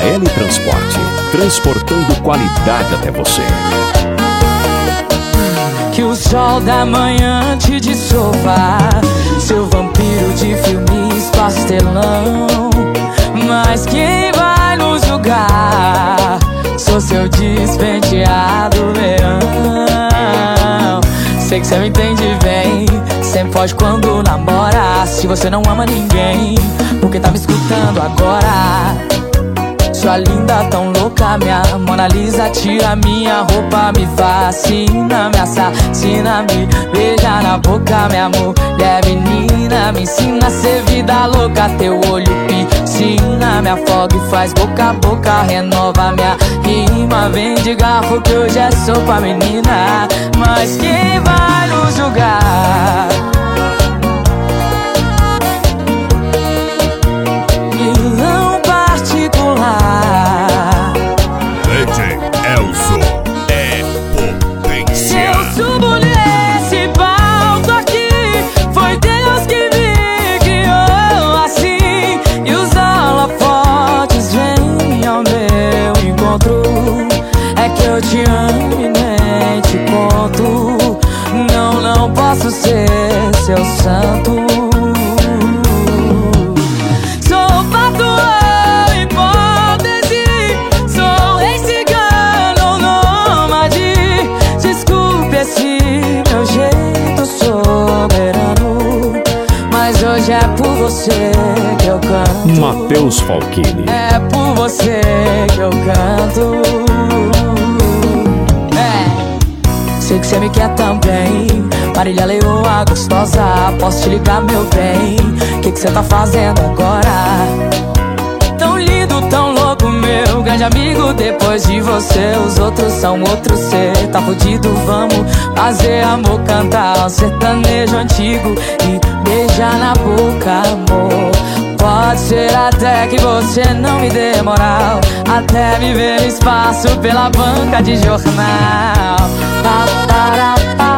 KL Transporte, transportando qualidade até você. Que o sol da manhã te dissolva, seu vampiro de filmes pastelão. Mas quem vai nos julgar? Sou seu despenteado verão. Sei que cê me entende bem, sempre foge quando namora. Se você não ama ninguém, porque tá me escutando agora? Sua linda, tão louca, minha Mona Lisa. Tira minha roupa, me fascina, me assassina, me beija na boca, minha mulher menina. Me ensina a ser vida louca, teu olho piscina, me afoga e faz boca a boca, renova minha rima. Vem de garfo que hoje é sopa, menina. Mas quem vai nos julgar? Vilão particular. DJ Elzo é potência. Eu subo nesse palco aqui, foi Deus que me guiou assim. E os holofotes vêm ao meu encontro. É que eu te amo e nem te conto. Não posso ser seu santo. Sou patrão, hipótese, sou rei cigano, nômade. Desculpe esse meu jeito soberano, mas hoje é por você que eu canto. Matheus Falquini. É por você que eu canto. Sei que cê me quer também, Marília Leoa gostosa. Posso te ligar, meu bem? Que cê tá fazendo agora? Tão lindo, tão louco, meu grande amigo. Depois de você, os outros são outros. Cê tá fudido, vamos fazer amor, cantar um sertanejo antigo e beijar na boca, amor. Pode ser até que você não me dê moral, até me ver no espaço pela banca de jornal. Pa, para, pa.